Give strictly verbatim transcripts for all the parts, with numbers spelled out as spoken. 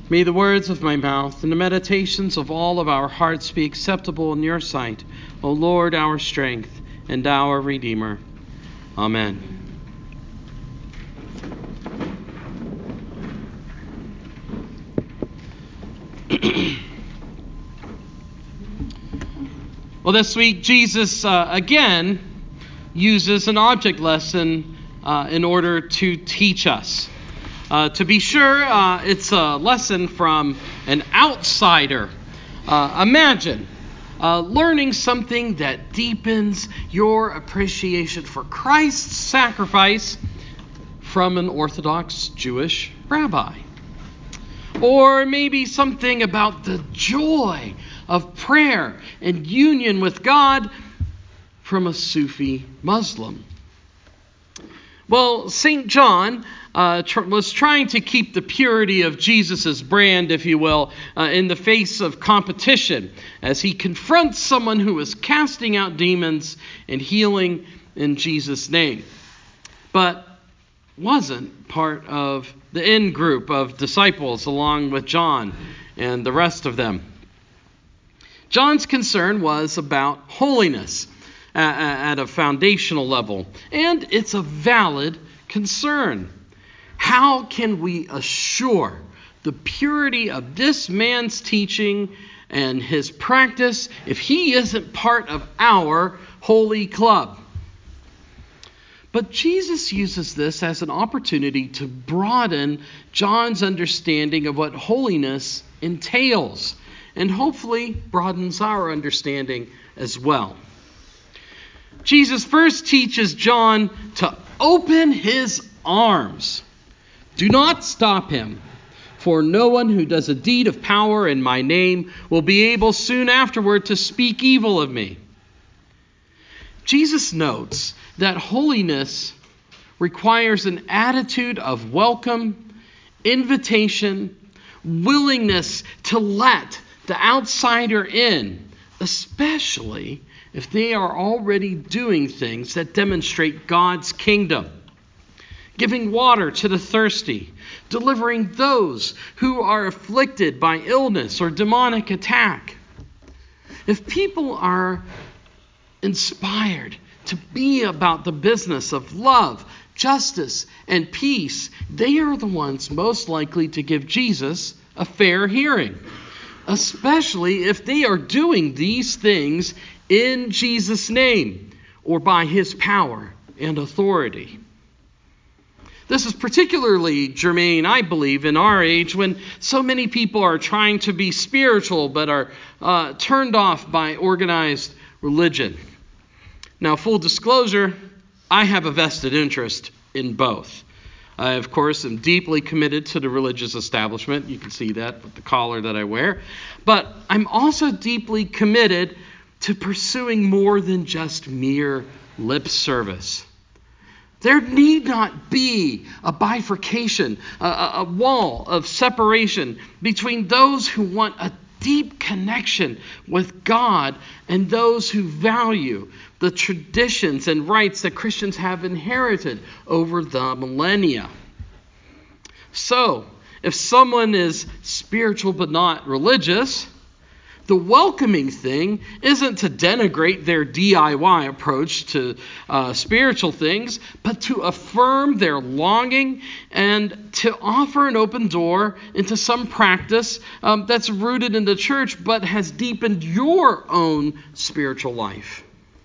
May the words of my mouth and the meditations of all of our hearts be acceptable in your sight, O Lord, our strength and our Redeemer. Amen. Well, this week, Jesus, uh, again, uses an object lesson uh, in order to teach us. Uh, to be sure, uh, it's a lesson from an outsider. Uh, imagine uh, learning something that deepens your appreciation for Christ's sacrifice from an Orthodox Jewish rabbi. Or maybe something about the joy of prayer and union with God from a Sufi Muslim. Well, Saint John uh, tr- was trying to keep the purity of Jesus' brand, if you will, uh, in the face of competition as he confronts someone who is casting out demons and healing in Jesus' name, but wasn't part of the in group of disciples along with John and the rest of them. John's concern was about holiness at a foundational level, and it's a valid concern. How can we assure the purity of this man's teaching and his practice if he isn't part of our holy club? But Jesus uses this as an opportunity to broaden John's understanding of what holiness entails, and hopefully broadens our understanding as well. Jesus first teaches John to open his arms. Do not stop him, for no one who does a deed of power in my name will be able soon afterward to speak evil of me. Jesus notes that holiness requires an attitude of welcome, invitation, willingness to let the outsider in, especially if they are already doing things that demonstrate God's kingdom. Giving water to the thirsty, delivering those who are afflicted by illness or demonic attack. If people are inspired to be about the business of love, justice, and peace, they are the ones most likely to give Jesus a fair hearing, especially if they are doing these things in Jesus' name or by his power and authority. This is particularly germane, I believe, in our age when so many people are trying to be spiritual but are uh, turned off by organized religion. Now, full disclosure, I have a vested interest in both. I, of course, am deeply committed to the religious establishment. You can see that with the collar that I wear. But I'm also deeply committed to pursuing more than just mere lip service. There need not be a bifurcation, a, a wall of separation between those who want a deep connection with God and those who value the traditions and rights that Christians have inherited over the millennia. So, if someone is spiritual but not religious, the welcoming thing isn't to denigrate their D I Y approach to uh, spiritual things, but to affirm their longing and to offer an open door into some practice um, that's rooted in the church but has deepened your own spiritual life.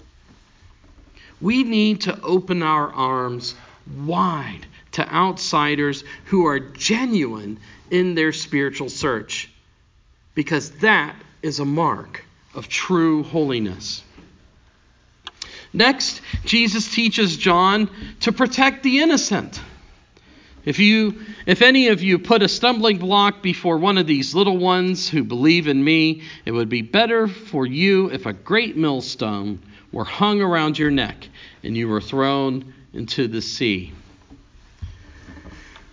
We need to open our arms wide to outsiders who are genuine in their spiritual search, because that is a mark of true holiness. Next, Jesus teaches John to protect the innocent. If you, if any of you put a stumbling block before one of these little ones who believe in me, it would be better for you if a great millstone were hung around your neck and you were thrown into the sea.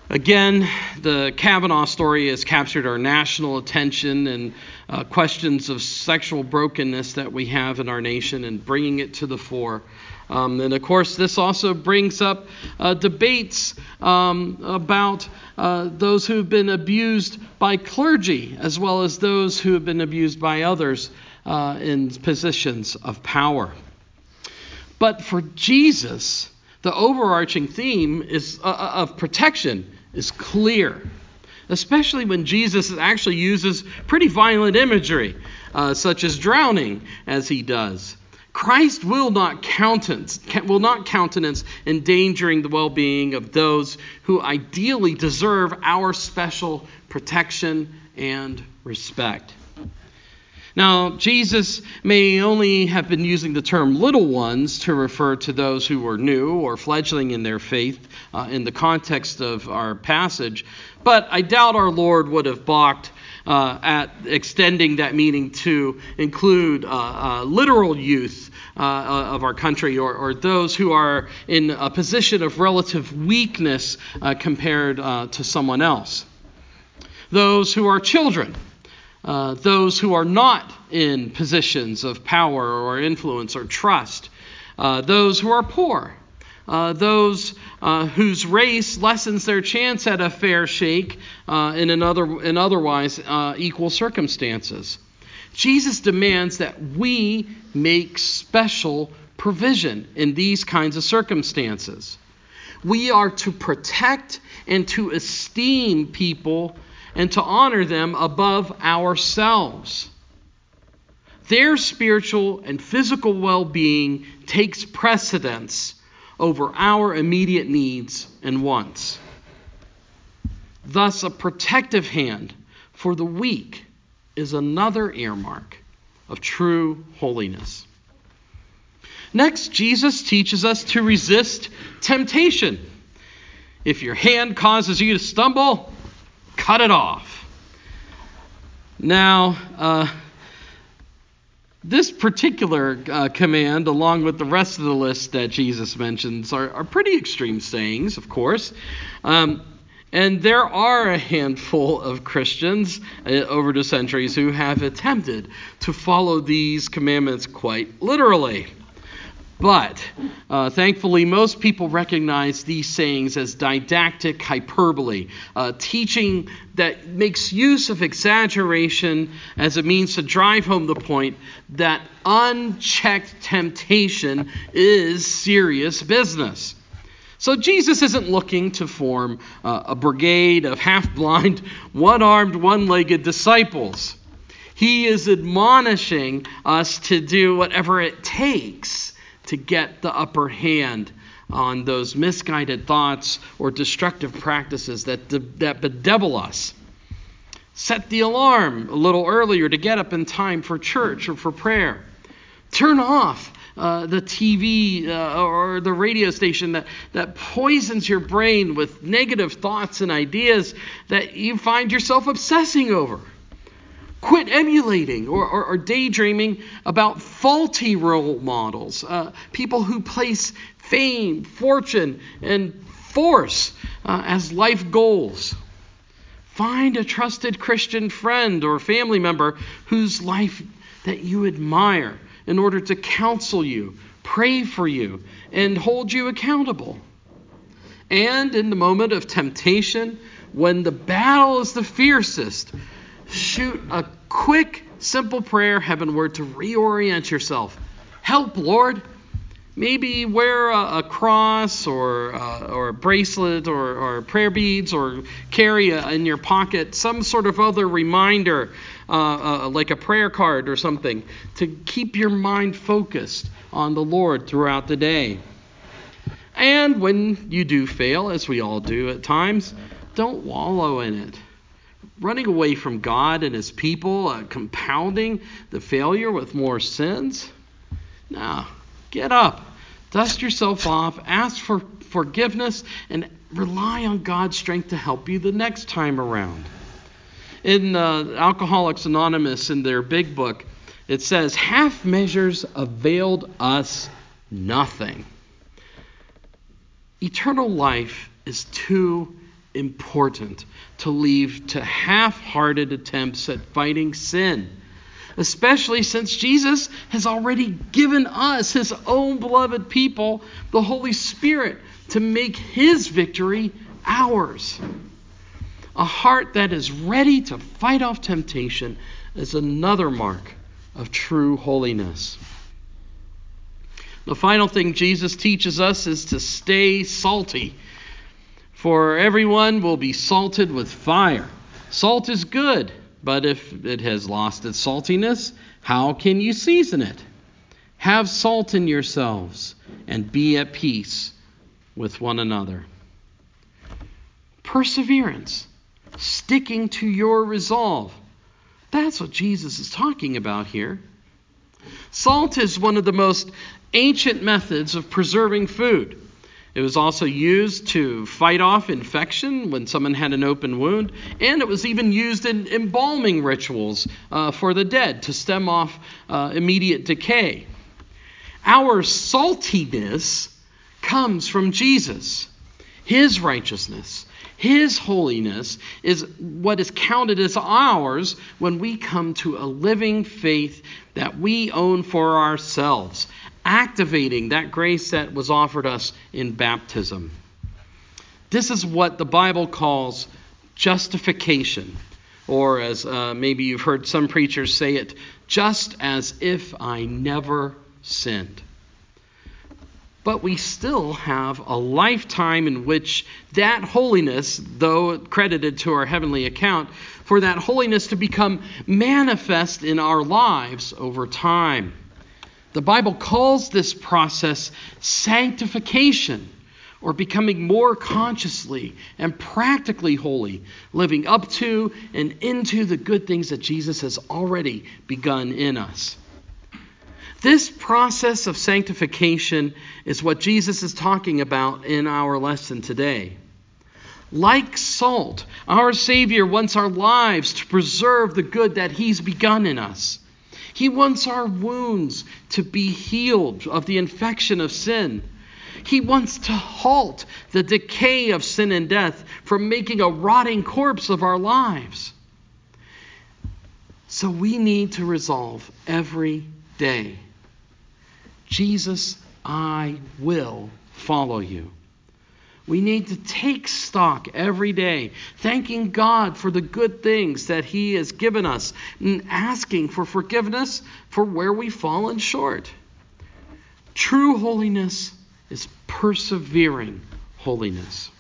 Again, the Kavanaugh story has captured our national attention and uh, questions of sexual brokenness that we have in our nation and bringing it to the fore. Um, and of course, this also brings up uh, debates um, about uh, those who have been abused by clergy, as well as those who have been abused by others uh, in positions of power. But for Jesus, the overarching theme is uh, of protection is clear, especially when Jesus actually uses pretty violent imagery, uh, such as drowning, as he does. Christ will not countenance, will not countenance endangering the well-being of those who ideally deserve our special protection and respect. Now, Jesus may only have been using the term little ones to refer to those who were new or fledgling in their faith uh, in the context of our passage, but I doubt our Lord would have balked uh, at extending that meaning to include uh, uh, literal youth uh, of our country or, or those who are in a position of relative weakness uh, compared uh, to someone else. Those who are children. Uh, those who are not in positions of power or influence or trust, uh, those who are poor, uh, those uh, whose race lessens their chance at a fair shake uh, in another in otherwise uh, equal circumstances. Jesus demands that we make special provision in these kinds of circumstances. We are to protect and to esteem people and to honor them above ourselves. Their spiritual and physical well-being takes precedence over our immediate needs and wants. Thus, a protective hand for the weak is another earmark of true holiness. Next, Jesus teaches us to resist temptation. If your hand causes you to stumble, cut it off. Now, uh, this particular uh, command, along with the rest of the list that Jesus mentions, are, are pretty extreme sayings, of course. Um, and there are a handful of Christians uh, over the centuries who have attempted to follow these commandments quite literally. But uh, thankfully, most people recognize these sayings as didactic hyperbole, uh, teaching that makes use of exaggeration as a means to drive home the point that unchecked temptation is serious business. So Jesus isn't looking to form uh, a brigade of half-blind, one-armed, one-legged disciples. He is admonishing us to do whatever it takes to get the upper hand on those misguided thoughts or destructive practices that, that bedevil us. Set the alarm a little earlier to get up in time for church or for prayer. Turn off uh, the T V uh, or the radio station that, that poisons your brain with negative thoughts and ideas that you find yourself obsessing over. Quit emulating or, or, or daydreaming about faulty role models, uh, people who place fame, fortune, and force uh, as life goals. Find a trusted Christian friend or family member whose life that you admire in order to counsel you, pray for you, and hold you accountable. And in the moment of temptation, when the battle is the fiercest, shoot a quick, simple prayer heavenward to reorient yourself. Help, Lord. Maybe wear a, a cross or uh, or a bracelet or, or prayer beads, or carry a, in your pocket some sort of other reminder, uh, uh, like a prayer card or something, to keep your mind focused on the Lord throughout the day. And when you do fail, as we all do at times, don't wallow in it. Running away from God and his people, uh, compounding the failure with more sins? No. Get up, dust yourself off, ask for forgiveness, and rely on God's strength to help you the next time around. In uh, Alcoholics Anonymous, in their big book, it says, half measures availed us nothing. Eternal life is too important to leave to half-hearted attempts at fighting sin, especially since Jesus has already given us, his own beloved people, the Holy Spirit to make his victory ours. A heart that is ready to fight off temptation is another mark of true holiness. The final thing Jesus teaches us is to stay salty. For everyone will be salted with fire. Salt is good, but if it has lost its saltiness, how can you season it? Have salt in yourselves and be at peace with one another. Perseverance, sticking to your resolve. That's what Jesus is talking about here. Salt is one of the most ancient methods of preserving food. It was also used to fight off infection when someone had an open wound, and it was even used in embalming rituals uh, for the dead to stem off uh, immediate decay. Our saltiness comes from Jesus. His righteousness, his holiness is what is counted as ours when we come to a living faith that we own for ourselves, activating that grace that was offered us in baptism. This is what the Bible calls justification, or as uh, maybe you've heard some preachers say it, just as if I never sinned. But we still have a lifetime in which that holiness, though credited to our heavenly account, for that holiness to become manifest in our lives over time. The Bible calls this process sanctification, or becoming more consciously and practically holy, living up to and into the good things that Jesus has already begun in us. This process of sanctification is what Jesus is talking about in our lesson today. Like salt, our Savior wants our lives to preserve the good that he's begun in us. He wants our wounds to be healed of the infection of sin. He wants to halt the decay of sin and death from making a rotting corpse of our lives. So we need to resolve every day, Jesus, I will follow you. We need to take stock every day, thanking God for the good things that he has given us and asking for forgiveness for where we've fallen short. True holiness is persevering holiness.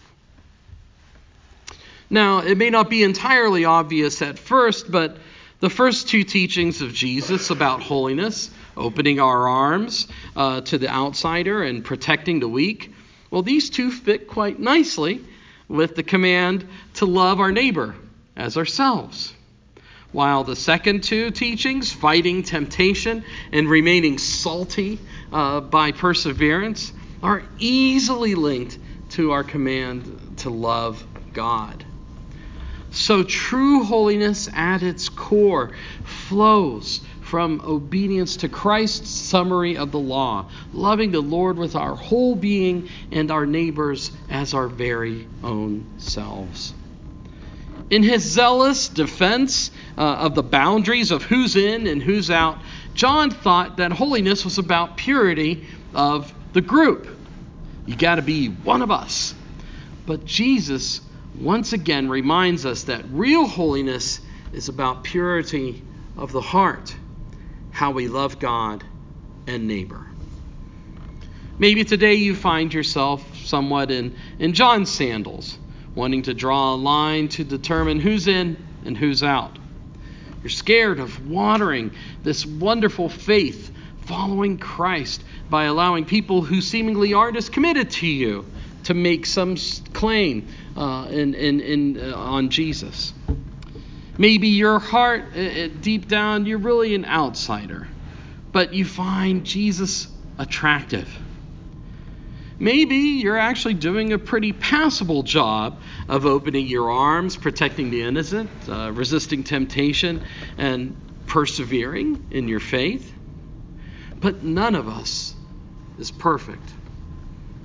Now, it may not be entirely obvious at first, but the first two teachings of Jesus about holiness, opening our arms uh, to the outsider and protecting the weak, well, these two fit quite nicely with the command to love our neighbor as ourselves. While the second two teachings, fighting temptation and remaining salty uh, by perseverance, are easily linked to our command to love God. So true holiness at its core flows from obedience to Christ's summary of the law, loving the Lord with our whole being and our neighbors as our very own selves. In his zealous defense uh, of the boundaries of who's in and who's out, John thought that holiness was about purity of the group. You got to be one of us. But Jesus once again reminds us that real holiness is about purity of the heart, how we love God and neighbor. Maybe today you find yourself somewhat in, in John's sandals, wanting to draw a line to determine who's in and who's out. You're scared of watering this wonderful faith, following Christ, by allowing people who seemingly aren't as committed to you to make some claim uh, in, in, in, uh, on Jesus. Maybe your heart, uh, deep down, you're really an outsider, but you find Jesus attractive. Maybe you're actually doing a pretty passable job of opening your arms, protecting the innocent, uh, resisting temptation, and persevering in your faith. But none of us is perfect.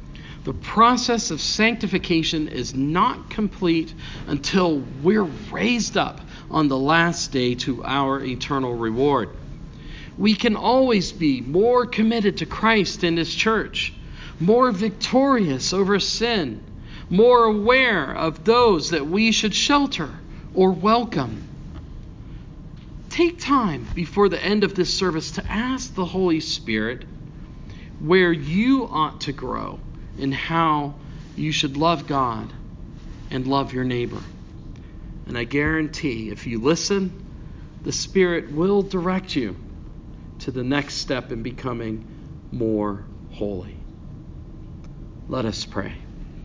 The process of sanctification is not complete until we're raised up on the last day to our eternal reward. We can always be more committed to Christ and His church, more victorious over sin, more aware of those that we should shelter or welcome. Take time before the end of this service to ask the Holy Spirit where you ought to grow and how you should love God and love your neighbor. And I guarantee if you listen, the Spirit will direct you to the next step in becoming more holy. Let us pray.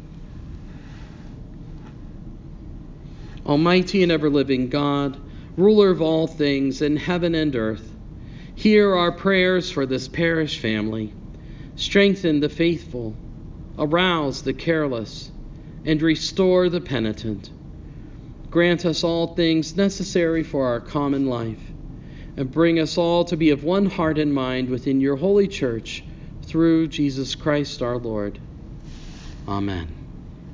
Almighty and ever-living God, ruler of all things in heaven and earth, hear our prayers for this parish family. Strengthen the faithful, arouse the careless, and restore the penitent. Grant us all things necessary for our common life, and bring us all to be of one heart and mind within your holy church, through Jesus Christ our Lord. Amen.